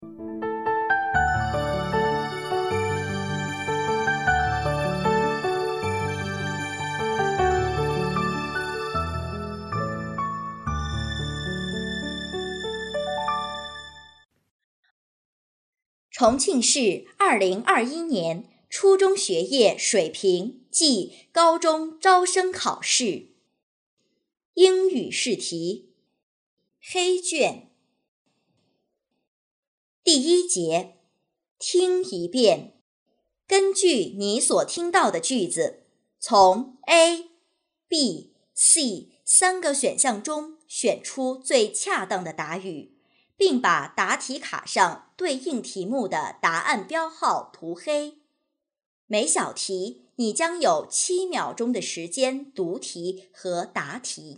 重庆市2021年初中学业水平暨高中招生考试英语试题黑卷第一节，听一遍，根据你所听到的句子，从 A、B、C 3个选项中选出最恰当的答语，并把答题卡上对应题目的答案标号涂黑。每小题你将有7秒钟的时间读题和答题。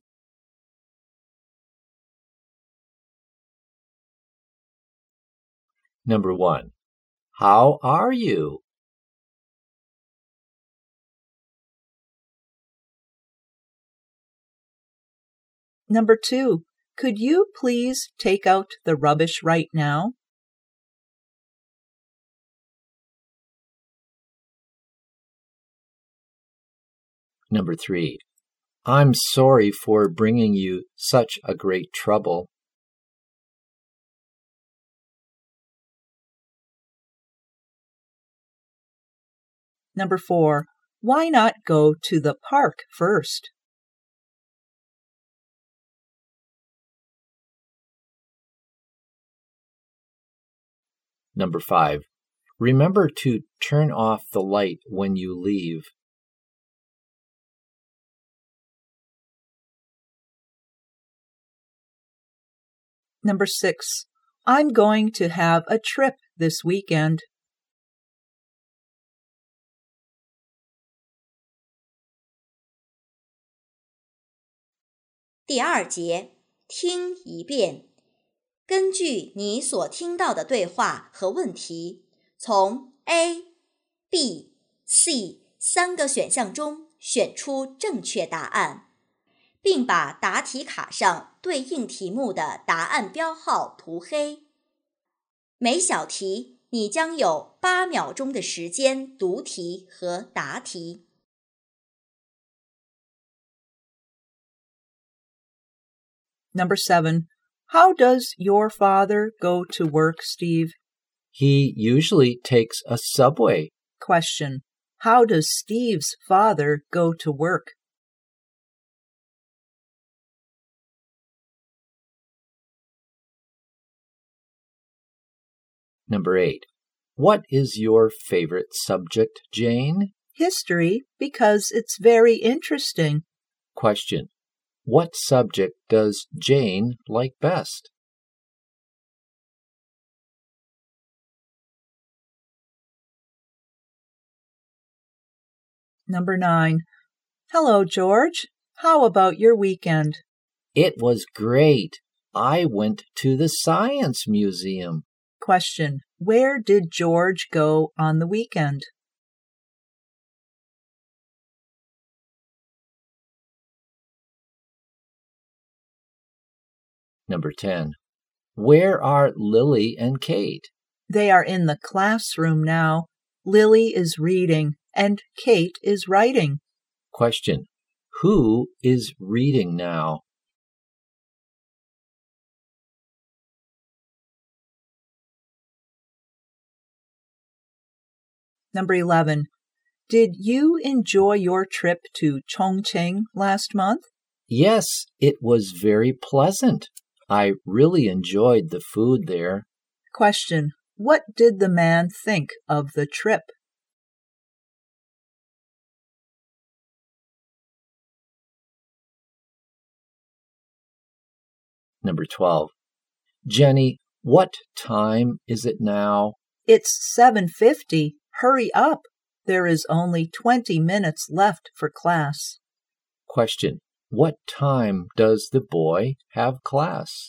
Number 1. How are you? Number 2. Could you please take out the rubbish right now? Number 3. I'm sorry for bringing you such a great trouble. Number 4. Why not go to the park first? Number 5. Remember to turn off the light when you leave. Number 6. I'm going to have a trip this weekend. 第二节，听一遍，根据你所听到的对话和问题，从 A、B、C 3个选项中选出正确答案，并把答题卡上对应题目的答案标号涂黑。每小题你将有8秒钟的时间读题和答题。 Number 7. How does your father go to work, Steve? He usually takes a subway. Question. How does Steve's father go to work? Number 8. What is your favorite subject, Jane? History, because it's very interesting. Question. What subject does Jane like best? Number 9. Hello, George. How about your weekend? It was great. I went to the Science Museum. Question. Where did George go on the weekend? Number 10. Where are Lily and Kate? They are in the classroom now. Lily is reading and Kate is writing. Question. Who is reading now? Number 11. Did you enjoy your trip to Chongqing last month? Yes, it was very pleasant. I really enjoyed the food there. Question. What did the man think of the trip? Number 12. Jenny, what time is it now? It's 7:50. Hurry up. There is only 20 minutes left for class. Question. What time does the boy have class?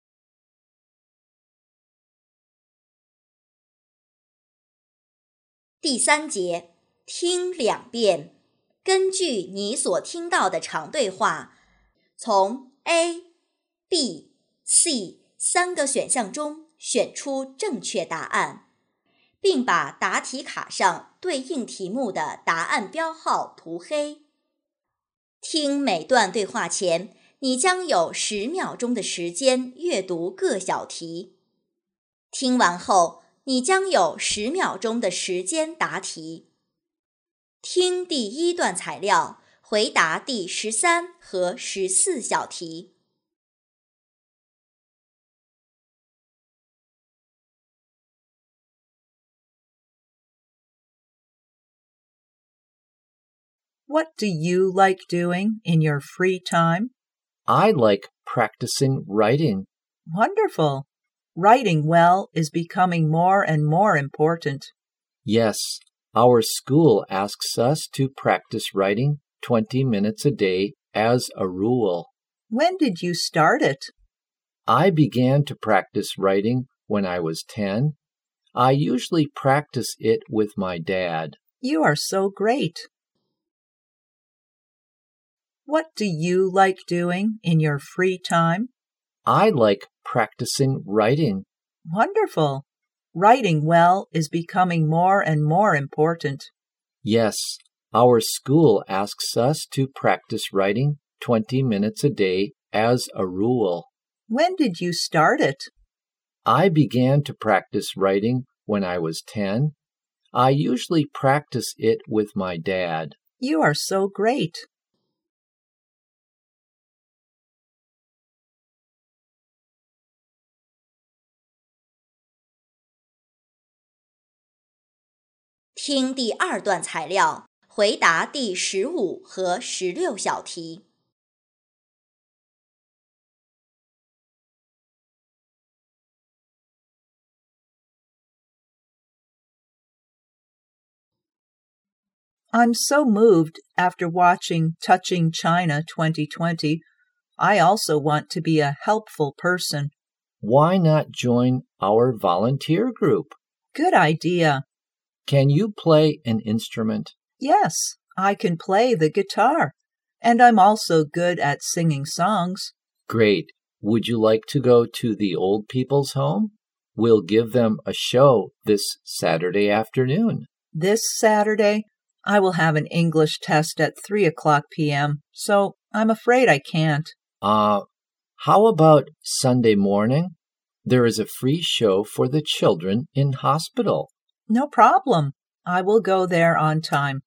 第三节，听2遍，根据你所听到的长对话，从 A、B、C 3个选项中选出正确答案，并把答题卡上对应题目的答案标号涂黑。听每段对话前，你将有10秒钟的时间阅读各小题。听完后，你将有10秒钟的时间答题。听第1段材料，回答第13和14小题。 What do you like doing in your free time? I like practicing writing. Wonderful. Writing well is becoming more and more important. Yes, our school asks us to practice writing 20 minutes a day as a rule. When did you start it? I began to practice writing when I was 10. I usually practice it with my dad. You are so great. What do you like doing in your free time? I like practicing writing. Wonderful. Writing well is becoming more and more important. Yes, our school asks us to practice writing 20 minutes a day as a rule. When did you start it? I began to practice writing when I was 10. I usually practice it with my dad. You are so great. 听第2段材料，回答第15和16小题。 I'm so moved after watching Touching China 2020. I also want to be a helpful person. Why not join our volunteer group? Good idea. Can you play an instrument? Yes, I can play the guitar, and I'm also good at singing songs. Great. Would you like to go to the old people's home? We'll give them a show this Saturday afternoon. This Saturday, I will have an English test at 3:00 p.m., so I'm afraid I can't. How about Sunday morning? There is a free show for the children in hospital. No problem. I will go there on time.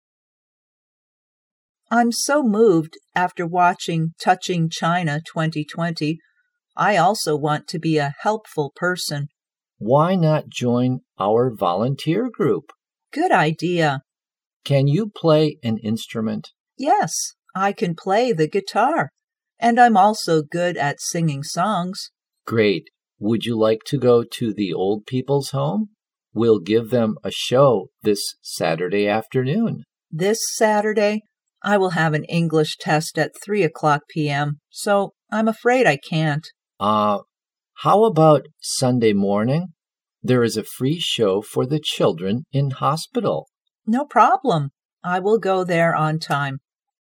I'm so moved after watching Touching China 2020. I also want to be a helpful person. Why not join our volunteer group? Good idea. Can you play an instrument? Yes, I can play the guitar, and I'm also good at singing songs. Great. Would you like to go to the old people's home? We'll give them a show this Saturday afternoon. This Saturday, I will have an English test at 3:00 p.m., so I'm afraid I can't. How about Sunday morning? There is a free show for the children in hospital. No problem. I will go there on time.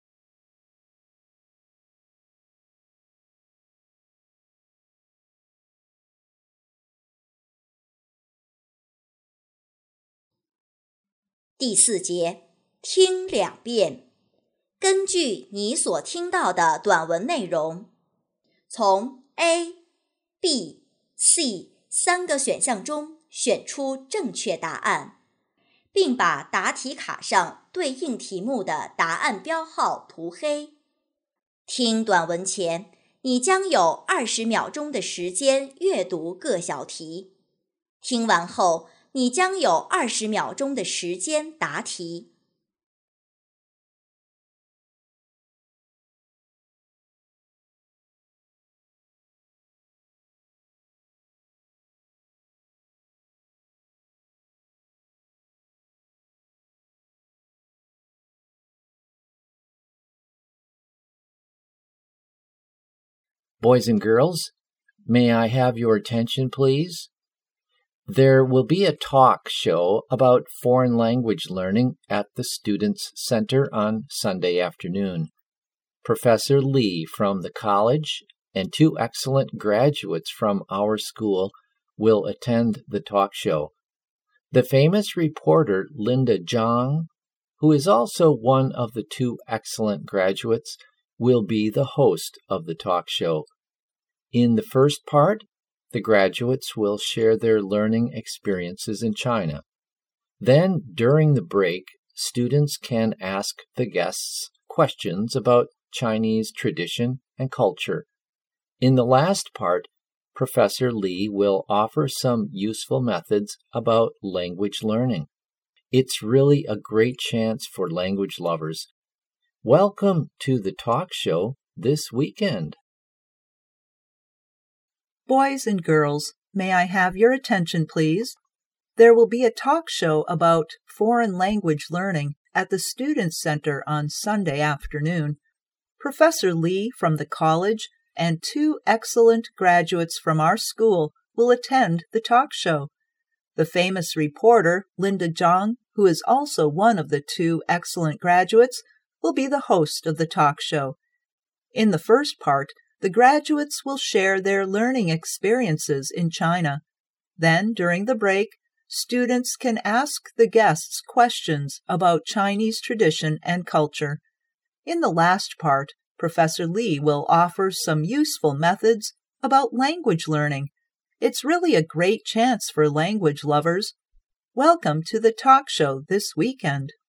第4节，听2遍。根据你所听到的短文内容，从 A、B、C 3个选项中选出正确答案，并把答题卡上对应题目的答案标号涂黑。听短文前，你将有20秒钟的时间阅读各小题。听完后，你将有20秒钟的时间答题。 Boys and girls, may I have your attention, please? There will be a talk show about foreign language learning at the Students' Center on Sunday afternoon. Professor Lee from the college and 2 excellent graduates from our school will attend the talk show. The famous reporter Linda Zhang, who is also one of the 2 excellent graduates, will be the host of the talk show. In the first part, the graduates will share their learning experiences in China. Then, during the break, students can ask the guests questions about Chinese tradition and culture. In the last part, Professor Li will offer some useful methods about language learning. It's really a great chance for language lovers. Welcome to the talk show this weekend. Boys and girls, may I have your attention, please? There will be a talk show about foreign language learning at the Student Center on Sunday afternoon. Professor Li from the college and 2 excellent graduates from our school will attend the talk show. The famous reporter, Linda Zhang, who is also one of the 2 excellent graduates, will be the host of the talk show. In the first part, the graduates will share their learning experiences in China. Then, during the break, students can ask the guests questions about Chinese tradition and culture. In the last part, Professor Li will offer some useful methods about language learning. It's really a great chance for language lovers. Welcome to the talk show this weekend.